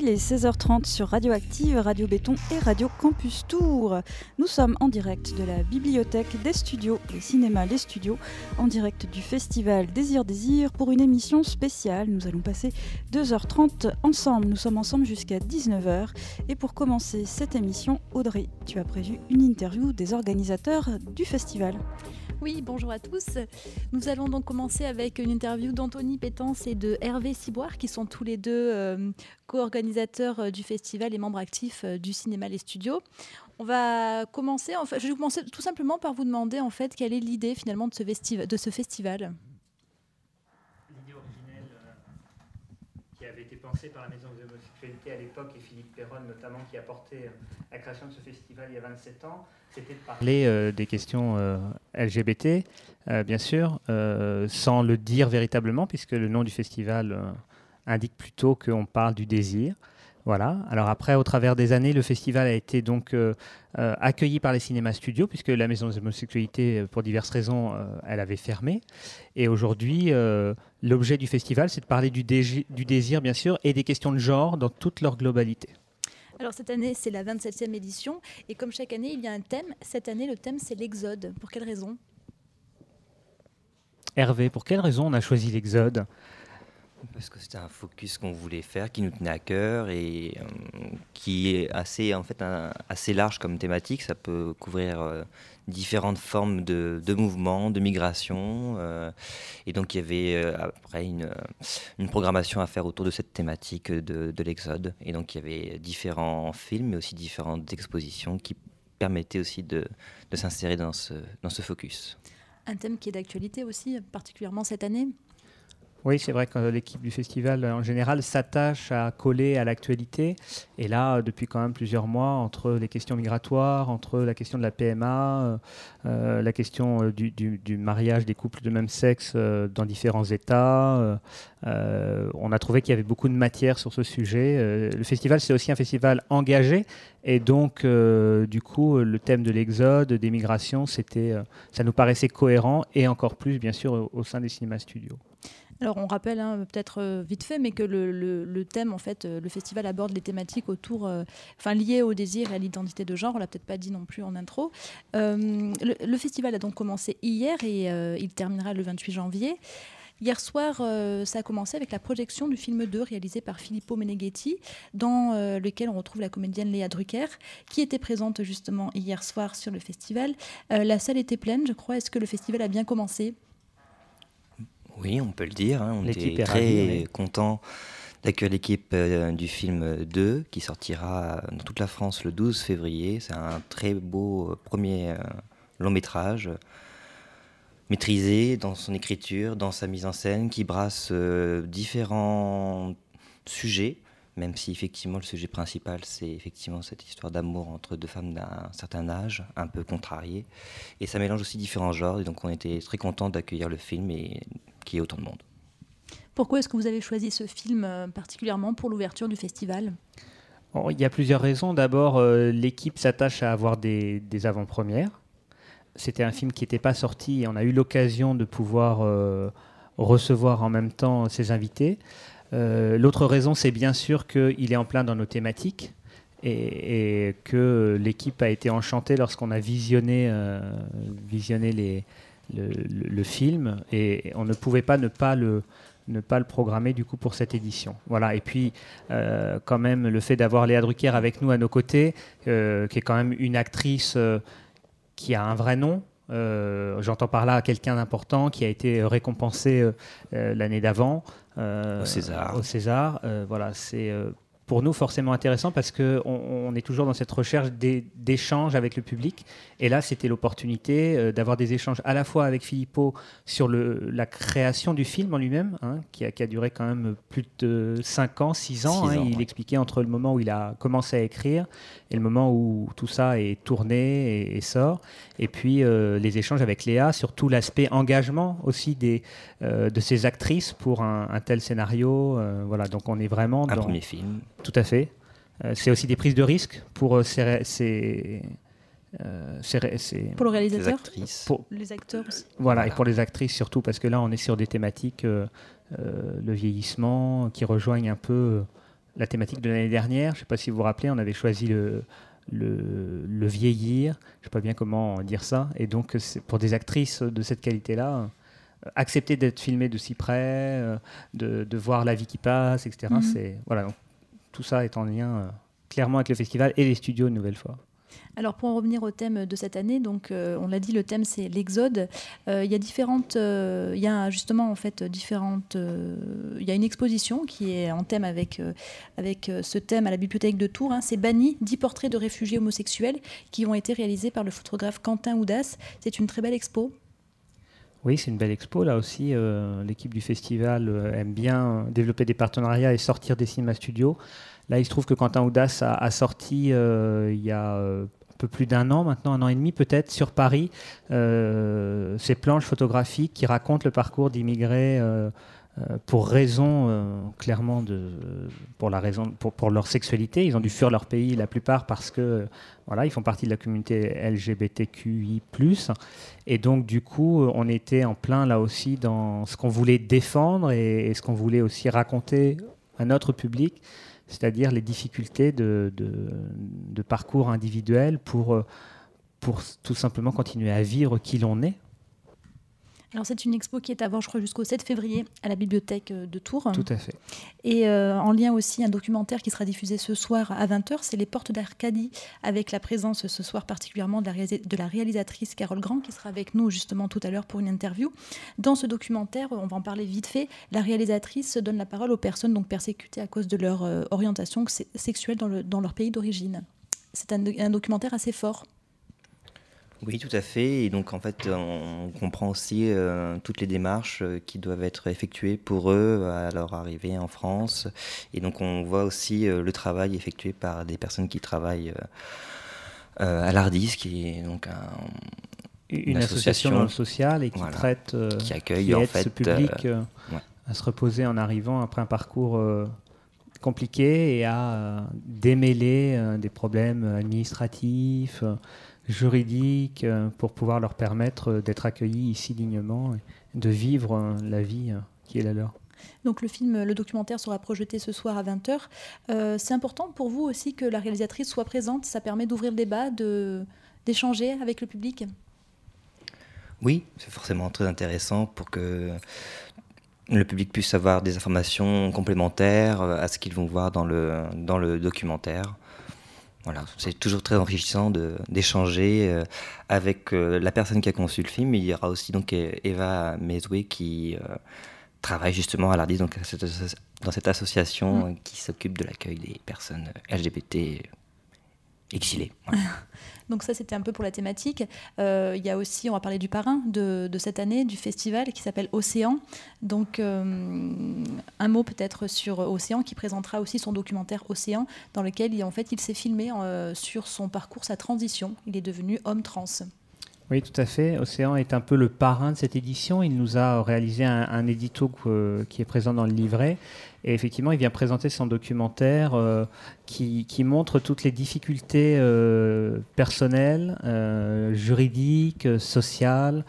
il est 16h30 sur Radioactive, Radio Béton et Radio Campus Tours. Nous sommes en direct de la bibliothèque des studios, les cinémas, les studios, en direct du festival Désir pour une émission spéciale. Nous allons passer 2h30 ensemble. Nous sommes ensemble jusqu'à 19h. Et pour commencer cette émission, Audrey, tu as prévu une interview des organisateurs du festival. Oui, bonjour à tous. Nous allons donc commencer avec une interview d'Anthony Pétence et de Hervé Ciboire, qui sont tous les deux co-organisateurs du festival et membres actifs du cinéma Les Studios. On va commencer, je vais commencer tout simplement par vous demander en fait quelle est l'idée finalement de ce festival. L'idée originelle qui avait été pensée par la Maison des homosexualités à l'époque et Philippe Perron notamment, qui a porté la création de ce festival il y a 27 ans, c'était de parler des questions LGBT, bien sûr, sans le dire véritablement, puisque le nom du festival indique plutôt qu'on parle du désir. Voilà. Alors après, au travers des années, le festival a été donc accueilli par les cinémas studios, puisque la Maison des homosexualités, pour diverses raisons, elle avait fermé. Et aujourd'hui, l'objet du festival, c'est de parler du désir, bien sûr, et des questions de genre dans toute leur globalité. Alors cette année, c'est la 27e édition, et comme chaque année, il y a un thème. Cette année, le thème, c'est l'exode. Pour quelle raison ? Hervé, pour quelle raison on a choisi l'exode ? Parce que c'était un focus qu'on voulait faire, qui nous tenait à cœur et qui est assez large comme thématique. Ça peut couvrir différentes formes de mouvements, de migration. Et donc il y avait après une programmation à faire autour de cette thématique de l'exode. Et donc il y avait différents films, mais aussi différentes expositions qui permettaient aussi de s'insérer dans ce focus. Un thème qui est d'actualité aussi, particulièrement cette année ? Oui, c'est vrai que l'équipe du festival, en général, s'attache à coller à l'actualité. Et là, depuis quand même plusieurs mois, entre les questions migratoires, entre la question de la PMA, la question du mariage des couples de même sexe dans différents États, on a trouvé qu'il y avait beaucoup de matière sur ce sujet. Le festival, c'est aussi un festival engagé. Et donc, du coup, le thème de l'exode, des migrations, ça nous paraissait cohérent et encore plus, bien sûr, au sein des cinémas studios. Alors on rappelle peut-être vite fait, mais que le thème, en fait, le festival aborde les thématiques liées au désir et à l'identité de genre. On l'a peut-être pas dit non plus en intro. Le festival a donc commencé hier et il terminera le 28 janvier. Hier soir, ça a commencé avec la projection du film 2 réalisé par Filippo Meneghetti, dans lequel on retrouve la comédienne Léa Drucker, qui était présente justement hier soir sur le festival. La salle était pleine, je crois. Est-ce que le festival a bien commencé ? Oui, on peut le dire. On était très contents d'accueillir l'équipe du film 2 qui sortira dans toute la France le 12 février. C'est un très beau premier long métrage, maîtrisé dans son écriture, dans sa mise en scène, qui brasse différents sujets, même si effectivement le sujet principal, c'est effectivement cette histoire d'amour entre deux femmes d'un certain âge, un peu contrariées. Et ça mélange aussi différents genres, et donc on était très contents d'accueillir le film et qu'il y ait autant de monde. Pourquoi est-ce que vous avez choisi ce film particulièrement pour l'ouverture du festival ? Il y a plusieurs raisons. D'abord, l'équipe s'attache à avoir des avant-premières. C'était un film qui n'était pas sorti et on a eu l'occasion de pouvoir recevoir en même temps ses invités. L'autre raison, c'est bien sûr qu'il est en plein dans nos thématiques et que l'équipe a été enchantée lorsqu'on a visionné le film et on ne pouvait pas ne pas le programmer du coup pour cette édition. Voilà. Et puis quand même le fait d'avoir Léa Drucker avec nous à nos côtés, qui est quand même une actrice qui a un vrai nom. J'entends par là quelqu'un d'important qui a été récompensé l'année d'avant au César. Voilà, c'est pour nous forcément intéressant parce qu'on est toujours dans cette recherche d'échanges avec le public. Et là, c'était l'opportunité d'avoir des échanges à la fois avec Filippo sur la création du film en lui-même, qui a duré quand même plus de 5 ans, 6 ans. Il expliquait entre le moment où il a commencé à écrire et le moment où tout ça est tourné et sort. Et puis les échanges avec Léa sur tout l'aspect engagement aussi de ces actrices pour un tel scénario. Voilà, donc on est vraiment dans... premier film. Tout à fait. C'est aussi des prises de risques pour pour le réalisateur, pour les acteurs aussi. Voilà, et pour les actrices surtout, parce que là on est sur des thématiques, le vieillissement, qui rejoignent un peu la thématique de l'année dernière. Je ne sais pas si vous vous rappelez, on avait choisi le vieillir, je ne sais pas bien comment dire ça, et donc pour des actrices de cette qualité-là, accepter d'être filmées de si près, de voir la vie qui passe, etc. Voilà, donc, tout ça est en lien clairement avec le festival et les studios une nouvelle fois. Alors pour en revenir au thème de cette année, donc on l'a dit, le thème c'est l'exode. Il y a différentes, il y a justement en fait différentes, il y a une exposition qui est en thème avec ce thème à la bibliothèque de Tours. C'est Banni, 10 portraits de réfugiés homosexuels qui ont été réalisés par le photographe Quentin Oudas. C'est une très belle expo. Oui, c'est une belle expo. Là aussi, l'équipe du festival aime bien développer des partenariats et sortir des cinémas studios. Là, il se trouve que Quentin Oudas a sorti il y a un peu plus d'un an, maintenant 1 an et demi peut-être, sur Paris, ces planches photographiques qui racontent le parcours d'immigrés pour raison, clairement, pour leur sexualité. Ils ont dû fuir leur pays, la plupart, parce que voilà, ils font partie de la communauté LGBTQI+. Et donc, du coup, on était en plein, là aussi, dans ce qu'on voulait défendre et ce qu'on voulait aussi raconter à notre public, c'est-à-dire les difficultés de parcours individuel pour tout simplement continuer à vivre qui l'on est. Alors c'est une expo qui est à voir, je crois, jusqu'au 7 février à la bibliothèque de Tours. Tout à fait. Et en lien aussi, un documentaire qui sera diffusé ce soir à 20h, c'est Les Portes d'Arcadie, avec la présence ce soir particulièrement de la réalisatrice Carole Grand, qui sera avec nous justement tout à l'heure pour une interview. Dans ce documentaire, on va en parler vite fait, la réalisatrice donne la parole aux personnes donc persécutées à cause de leur orientation sexuelle dans leur pays d'origine. C'est un documentaire assez fort. Oui, tout à fait. Et donc, en fait, on comprend aussi toutes les démarches qui doivent être effectuées pour eux à leur arrivée en France. Et donc, on voit aussi le travail effectué par des personnes qui travaillent à l'Ardis, qui est donc une association dans le social et qui traite, qui accueille en fait ce public à se reposer en arrivant après un parcours compliqué et à démêler des problèmes administratifs, juridiques, pour pouvoir leur permettre d'être accueillis ici dignement et de vivre la vie qui est la leur. Donc le documentaire sera projeté ce soir à 20h. C'est important pour vous aussi que la réalisatrice soit présente, ça permet d'ouvrir le débat, d'échanger avec le public? Oui, c'est forcément très intéressant pour que le public puisse avoir des informations complémentaires à ce qu'ils vont voir dans le documentaire. Voilà, c'est toujours très enrichissant d'échanger avec la personne qui a conçu le film. Il y aura aussi donc Eva Mezoué qui travaille justement à l'Ardis, donc dans cette association qui s'occupe de l'accueil des personnes LGBT exilées. Voilà. Donc ça, c'était un peu pour la thématique. Il y a aussi, on va parler du parrain de cette année, du festival, qui s'appelle Océan. Donc un mot peut-être sur Océan, qui présentera aussi son documentaire Océan, dans lequel il s'est filmé sur son parcours, sa transition. Il est devenu homme trans. Oui, tout à fait. Océan est un peu le parrain de cette édition. Il nous a réalisé un édito qui est présent dans le livret. Et effectivement, il vient présenter son documentaire qui montre toutes les difficultés personnelles, juridiques, sociales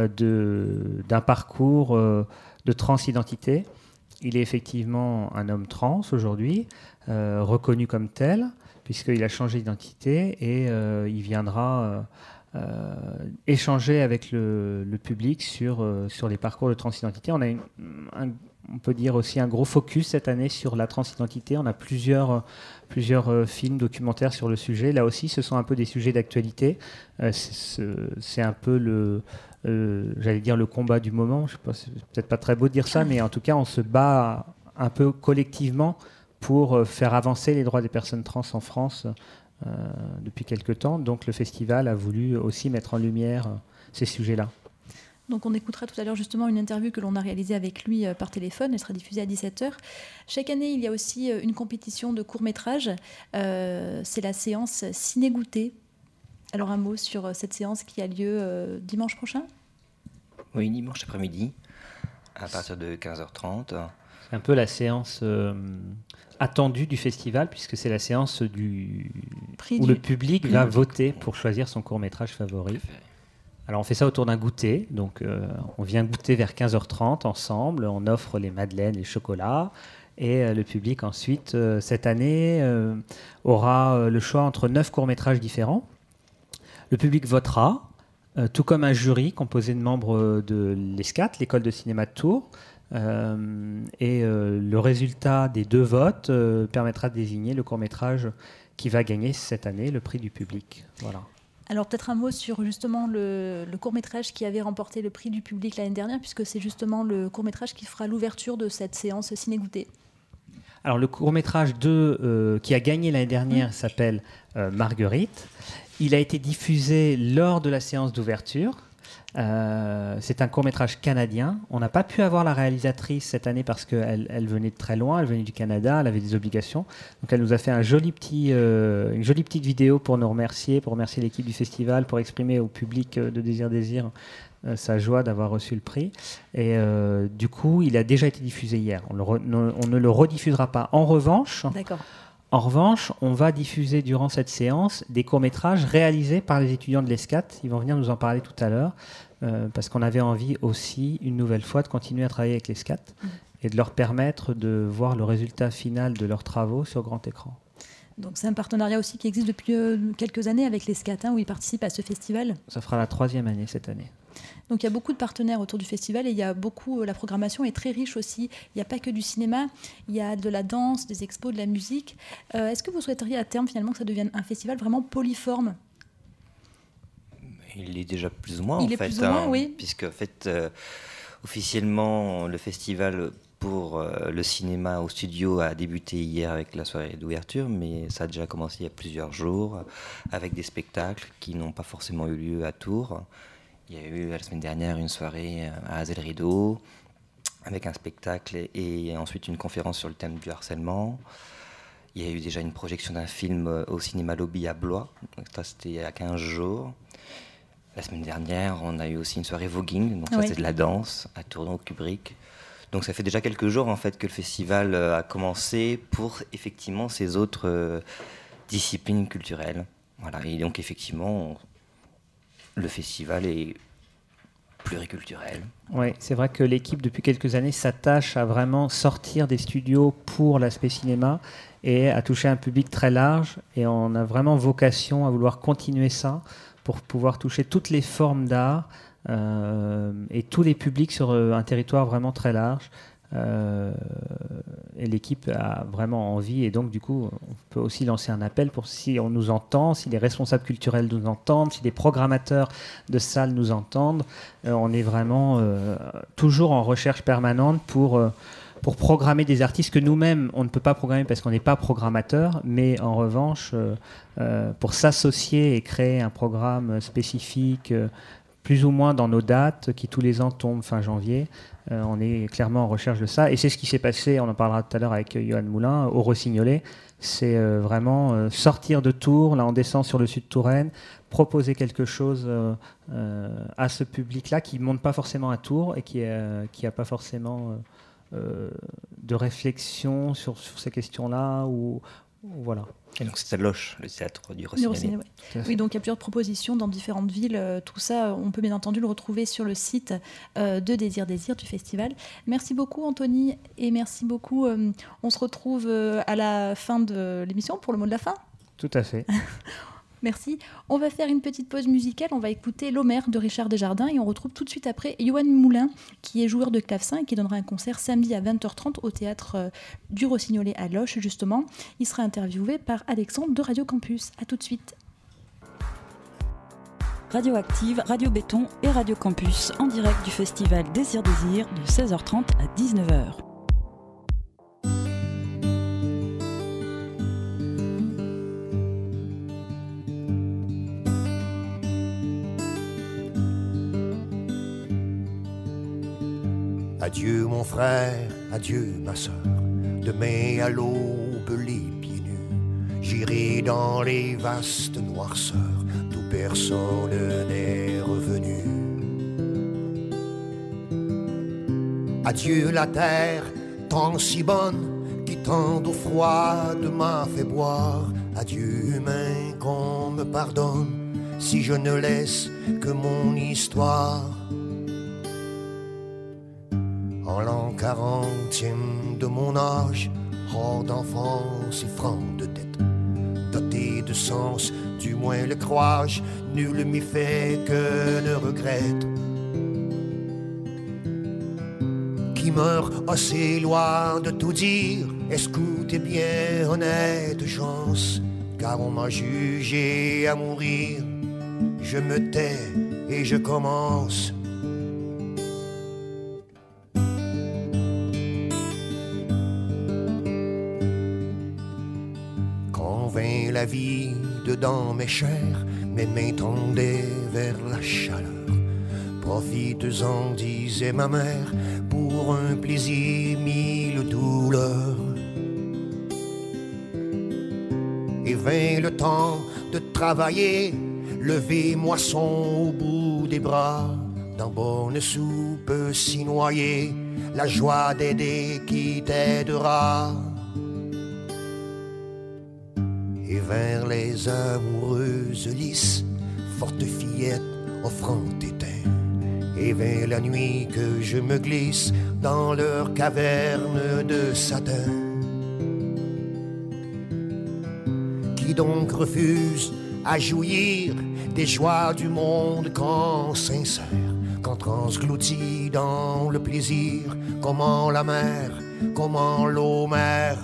d'un parcours de transidentité. Il est effectivement un homme trans aujourd'hui, reconnu comme tel, puisqu'il a changé d'identité et il viendra échanger avec le public sur les parcours de transidentité. On a on peut dire aussi un gros focus cette année sur la transidentité. On a plusieurs films documentaires sur le sujet. Là aussi, ce sont un peu des sujets d'actualité. C'est un peu j'allais dire le combat du moment. Je sais pas, c'est peut-être pas très beau de dire ça, mais en tout cas, on se bat un peu collectivement pour faire avancer les droits des personnes trans en France depuis quelque temps. Donc le festival a voulu aussi mettre en lumière ces sujets-là. Donc on écoutera tout à l'heure justement une interview que l'on a réalisée avec lui par téléphone. Elle sera diffusée à 17h. Chaque année, il y a aussi une compétition de courts-métrages. C'est la séance Ciné-Goûter. Alors un mot sur cette séance qui a lieu dimanche prochain? Oui, dimanche après-midi, à partir de 15h30. C'est un peu la séance attendue du festival, puisque c'est la séance où le public va voter pour choisir son court-métrage favori. Alors on fait ça autour d'un goûter, donc on vient goûter vers 15h30 ensemble, on offre les madeleines, les chocolats, Et le public ensuite, cette année, aura le choix entre 9 courts-métrages différents. Le public votera, tout comme un jury composé de membres de l'ESCAT, l'école de cinéma de Tours. Le résultat des 2 votes permettra de désigner le court-métrage qui va gagner cette année le prix du public. Voilà. Alors peut-être un mot sur justement le court-métrage qui avait remporté le prix du public l'année dernière, puisque c'est justement le court-métrage qui fera l'ouverture de cette séance ciné-goûté. Alors le court-métrage qui a gagné l'année dernière s'appelle Marguerite. Il a été diffusé lors de la séance d'ouverture. C'est un court-métrage canadien. On n'a pas pu avoir la réalisatrice cette année parce qu'elle venait de très loin, elle venait du Canada, elle avait des obligations. Donc elle nous a fait une jolie petite vidéo pour nous remercier, pour remercier l'équipe du festival, pour exprimer au public de Désir sa joie d'avoir reçu le prix. Et du coup, il a déjà été diffusé hier. On ne le rediffusera pas. En revanche, on va diffuser durant cette séance des courts-métrages réalisés par les étudiants de l'ESCAT. Ils vont venir nous en parler tout à l'heure, parce qu'on avait envie aussi, une nouvelle fois, de continuer à travailler avec l'ESCAT et de leur permettre de voir le résultat final de leurs travaux sur grand écran. Donc c'est un partenariat aussi qui existe depuis quelques années avec l'ESCAT, où ils participent à ce festival. Ça fera la 3e année cette année. Donc il y a beaucoup de partenaires autour du festival et il y a la programmation est très riche aussi. Il n'y a pas que du cinéma, il y a de la danse, des expos, de la musique. Est-ce que vous souhaiteriez à terme finalement que ça devienne un festival vraiment polyforme ? Il est déjà plus ou moins plus ou moins, oui. Puisque en fait, officiellement, le festival pour le cinéma au studio a débuté hier avec la soirée d'ouverture, mais ça a déjà commencé il y a plusieurs jours avec des spectacles qui n'ont pas forcément eu lieu à Tours. Il y a eu la semaine dernière une soirée à Azel Rideau avec un spectacle et ensuite une conférence sur le thème du harcèlement. Il y a eu déjà une projection d'un film au cinéma Lobby à Blois, donc ça c'était il y a 15 jours. La semaine dernière, on a eu aussi une soirée voguing, donc ça c'est de la danse à Tournon au Kubrick. Donc ça fait déjà quelques jours en fait que le festival a commencé pour effectivement ces autres disciplines culturelles. Voilà, et donc effectivement, le festival est pluriculturel. Oui, c'est vrai que l'équipe depuis quelques années s'attache à vraiment sortir des studios pour l'aspect cinéma et à toucher un public très large. Et on a vraiment vocation à vouloir continuer ça pour pouvoir toucher toutes les formes d'art et tous les publics sur un territoire vraiment très large. Et l'équipe a vraiment envie et donc du coup on peut aussi lancer un appel pour si on nous entend, si les responsables culturels nous entendent, si les programmateurs de salles nous entendent, on est vraiment toujours en recherche permanente pour programmer des artistes que nous-mêmes on ne peut pas programmer parce qu'on n'est pas programmateur, mais en revanche pour s'associer et créer un programme spécifique plus ou moins dans nos dates qui tous les ans tombent fin janvier. On est clairement en recherche de ça. Et c'est ce qui s'est passé, on en parlera tout à l'heure avec Johan Moulin, au Rossignolet. C'est vraiment sortir de Tours, là on descend sur le sud Touraine, proposer quelque chose à ce public-là qui ne monte pas forcément à Tours et qui n'a pas forcément de réflexion sur ces questions-là. Voilà. Et donc c'est à Loche, le théâtre du Rossignolet. Oui, donc il y a plusieurs propositions dans différentes villes. Tout ça, on peut bien entendu le retrouver sur le site de Désir du festival. Merci beaucoup Anthony et merci beaucoup. On se retrouve à la fin de l'émission pour le mot de la fin. Tout à fait. Merci. On va faire une petite pause musicale. On va écouter L'Homère de Richard Desjardins et on retrouve tout de suite après Johan Moulin qui est joueur de clavecin et qui donnera un concert samedi à 20h30 au théâtre du Rossignolet à Loche justement. Il sera interviewé par Alexandre de Radio Campus. À tout de suite. Radioactive, Radio Béton et Radio Campus en direct du festival Désir de 16h30 à 19h. Adieu mon frère, adieu ma sœur, demain à l'aube les pieds nus, j'irai dans les vastes noirceurs d'où personne n'est revenu. Adieu la terre, tant si bonne, qui tant d'eau froide m'a fait boire. Adieu humain, qu'on me pardonne, si je ne laisse que mon histoire. En l'an 40e de mon âge, hors d'enfance et franc de dette, doté de sens, du moins le crois-je, nul m'y fait que ne regrette. Qui meurt assez loin de tout dire, escoutez bien, honnête gens, car on m'a jugé à mourir. Je me tais et je commence. Quand vint la vie dedans mes chairs, mes mains tendaient vers la chaleur. Profites-en, disait ma mère, pour un plaisir mille douleurs. Et vint le temps de travailler, lever moisson au bout des bras, dans bonne soupe s'y noyer, la joie d'aider qui t'aidera. Et vers les amoureuses lisses, fortes fillettes offrant éteint, et vers la nuit que je me glisse dans leur caverne de satin. Qui donc refuse à jouir des joies du monde quand sincère, quand transglouti dans le plaisir, comment la mer, comment l'eau mère.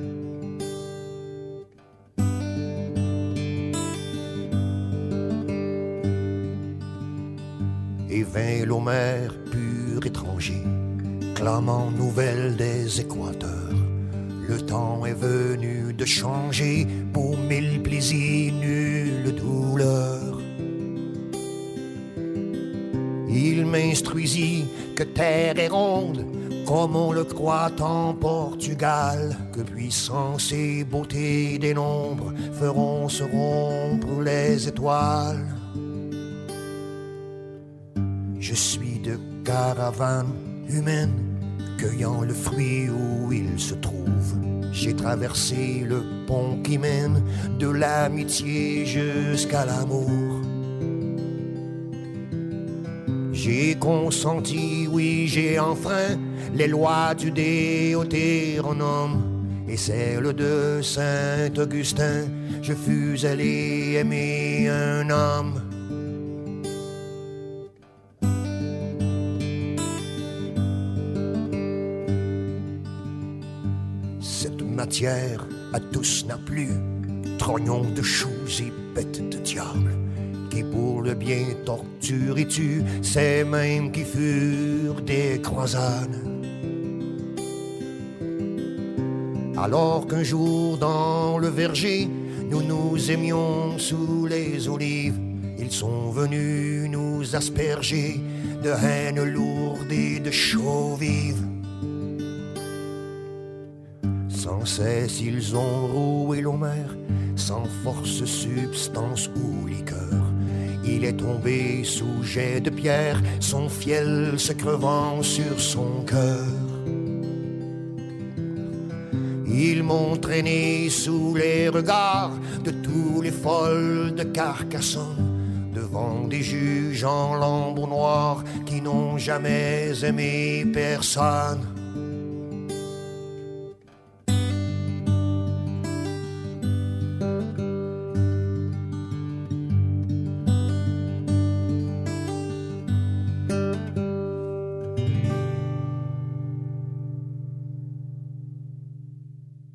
Et vint l'Homère pur étranger, clamant nouvelles des équateurs. Le temps est venu de changer, pour mille plaisirs, nulle douleur. Il m'instruisit que terre est ronde, comme on le croit en Portugal, que puissance et beauté des nombres feront se rompre les étoiles. Je suis de caravane humaine, cueillant le fruit où il se trouve. J'ai traversé le pont qui mène de l'amitié jusqu'à l'amour. J'ai consenti, oui, j'ai enfreint les lois du Deutéronome et celles de Saint-Augustin. Je fus allé aimer un homme. Matière à tous n'a plus, trognons de choux et bêtes de diable, qui pour le bien torturent et tuent ces mêmes qui furent des croisades. Alors qu'un jour dans le verger, nous nous aimions sous les olives, ils sont venus nous asperger de haine lourde et de chaux vives. Sans cesse ils ont roué l'Homère, sans force, substance ou liqueur. Il est tombé sous jet de pierre, son fiel se crevant sur son cœur. Ils m'ont traîné sous les regards de tous les folles de Carcassonne, devant des juges en lambeaux noirs qui n'ont jamais aimé personne.